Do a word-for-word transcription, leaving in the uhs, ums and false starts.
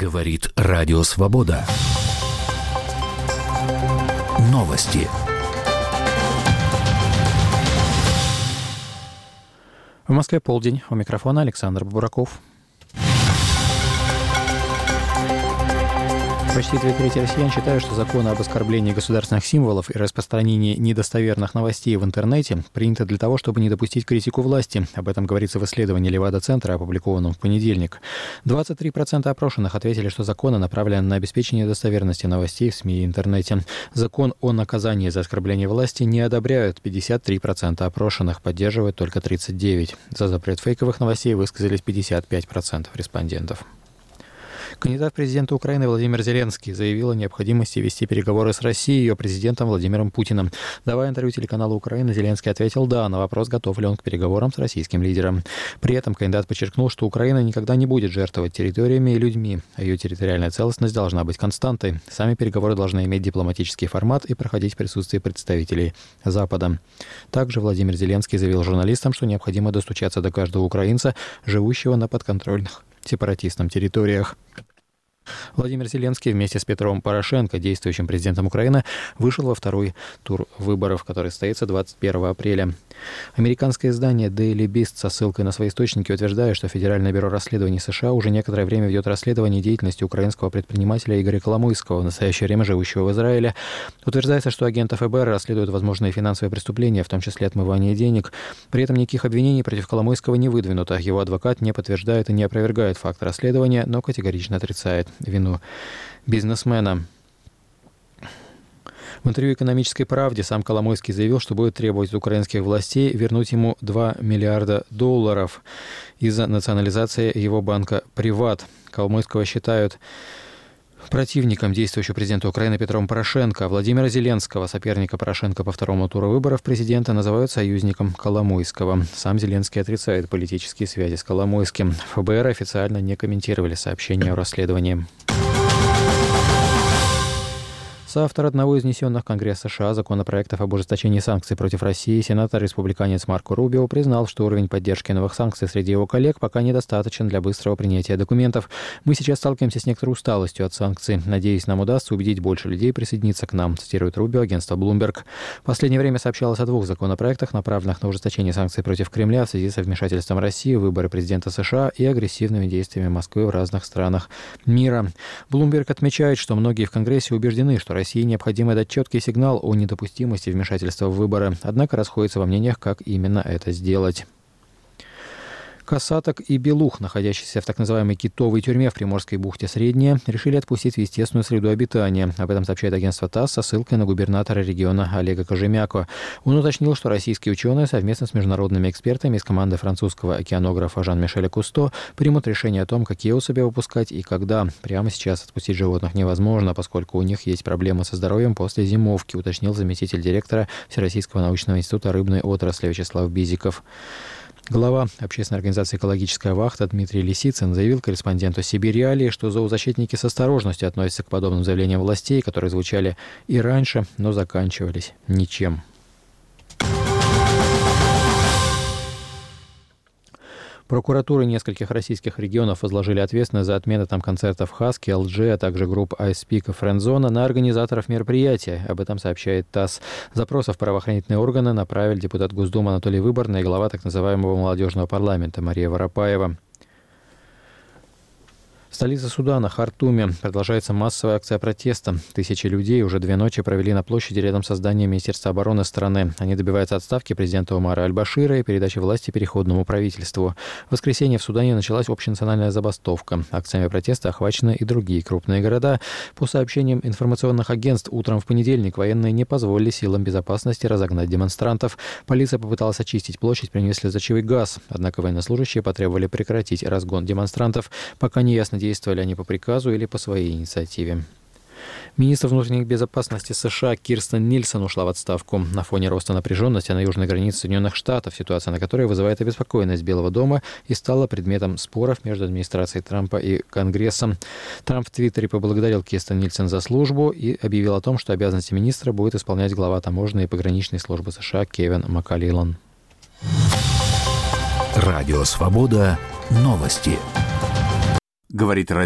Говорит Радио Свобода. Новости. В Москве полдень. У микрофона Александр Бураков. Почти две трети россиян считают, что законы об оскорблении государственных символов и распространении недостоверных новостей в интернете приняты для того, чтобы не допустить критику власти. Об этом говорится в исследовании Левада-центра, опубликованном в понедельник. двадцать три процента опрошенных ответили, что законы направлены на обеспечение достоверности новостей в СМИ и интернете. Закон о наказании за оскорбление власти не одобряют. пятьдесят три процента опрошенных, поддерживают только тридцать девять процентов. За запрет фейковых новостей высказались пятьдесят пять процентов респондентов. Кандидат в президенты Украины Владимир Зеленский заявил о необходимости вести переговоры с Россией и ее президентом Владимиром Путиным. Давая интервью телеканалу Украина, Зеленский ответил «да» на вопрос, готов ли он к переговорам с российским лидером. При этом кандидат подчеркнул, что Украина никогда не будет жертвовать территориями и людьми, а ее территориальная целостность должна быть константой. Сами переговоры должны иметь дипломатический формат и проходить в присутствии представителей Запада. Также Владимир Зеленский заявил журналистам, что необходимо достучаться до каждого украинца, живущего на подконтрольных сепаратистам территориях. Владимир Зеленский вместе с Петром Порошенко, действующим президентом Украины, вышел во второй тур выборов, который состоится двадцать первого апреля. Американское издание Daily Beast со ссылкой на свои источники утверждает, что Федеральное бюро расследований США уже некоторое время ведет расследование деятельности украинского предпринимателя Игоря Коломойского, в настоящее время живущего в Израиле. Утверждается, что агенты эф бэ эр расследуют возможные финансовые преступления, в том числе отмывание денег. При этом никаких обвинений против Коломойского не выдвинуто. Его адвокат не подтверждает и не опровергает факт расследования, но категорично отрицает вину бизнесмена. В интервью «Экономической правде» сам Коломойский заявил, что будет требовать от украинских властей вернуть ему два миллиарда долларов из-за национализации его банка «Приват». Коломойского считают противником действующего президента Украины Петром Порошенко. Владимира Зеленского, соперника Порошенко по второму туру выборов президента, называют союзником Коломойского. Сам Зеленский отрицает политические связи с Коломойским. эф бэ эр официально не комментировали сообщения о расследовании. Соавтор одного из внесенных в Конгресс США законопроектов об ужесточении санкций против России, сенатор-республиканец Марко Рубио признал, что уровень поддержки новых санкций среди его коллег пока недостаточен для быстрого принятия документов. «Мы сейчас сталкиваемся с некоторой усталостью от санкций. Надеюсь, нам удастся убедить больше людей присоединиться к нам», цитирует Рубио агентство Bloomberg. В последнее время сообщалось о двух законопроектах, направленных на ужесточение санкций против Кремля в связи со вмешательством России в выборы президента США и агрессивными действиями Москвы в разных странах мира. Bloomberg отмечает, что многие в Конгрессе убеждены, что России необходимо дать четкий сигнал о недопустимости вмешательства в выборы, однако расходятся во мнениях, как именно это сделать. Касаток и белух, находящиеся в так называемой китовой тюрьме в Приморской бухте Средняя, решили отпустить в естественную среду обитания. Об этом сообщает агентство ТАСС со ссылкой на губернатора региона Олега Кожемяко. Он уточнил, что российские ученые совместно с международными экспертами из команды французского океанографа Жан-Мишеля Кусто примут решение о том, какие особи выпускать и когда. Прямо сейчас отпустить животных невозможно, поскольку у них есть проблемы со здоровьем после зимовки, уточнил заместитель директора Всероссийского научного института рыбной отрасли Вячеслав Бизиков. Глава общественной организации «Экологическая вахта» Дмитрий Лисицын заявил корреспонденту «Сибирь-Реалии», что зоозащитники с осторожностью относятся к подобным заявлениям властей, которые звучали и раньше, но заканчивались ничем. Прокуратуры нескольких российских регионов возложили ответственность за отмену там концертов «Хаски», «эл джи», а также групп «Айспик» и «Френдзона» на организаторов мероприятия. Об этом сообщает ТАСС. Запросов в правоохранительные органы направили депутат Госдумы Анатолий Выборный и глава так называемого молодежного парламента Мария Воропаева. В столице Судана, Хартуме, продолжается массовая акция протеста. Тысячи людей уже две ночи провели на площади рядом со зданием Министерства обороны страны. Они добиваются отставки президента Омара Аль-Башира и передачи власти переходному правительству. В воскресенье в Судане началась общенациональная забастовка. Акциями протеста охвачены и другие крупные города. По сообщениям информационных агентств, утром в понедельник военные не позволили силам безопасности разогнать демонстрантов. Полиция попыталась очистить площадь, принесли слезоточивый газ. Однако военнослужащие потребовали прекратить разгон демонстрантов. Пока не ясно, действовали они по приказу или по своей инициативе. Министр внутренней безопасности США Кирстен Нильсон ушла в отставку. На фоне роста напряженности на южной границе Соединенных Штатов, ситуация на которой вызывает обеспокоенность Белого дома и стала предметом споров между администрацией Трампа и Конгрессом. Трамп в Твиттере поблагодарил Кирстен Нильсон за службу и объявил о том, что обязанности министра будет исполнять глава таможенной и пограничной службы США Кевин Маккалилан. Радио Свобода. Новости. Говорит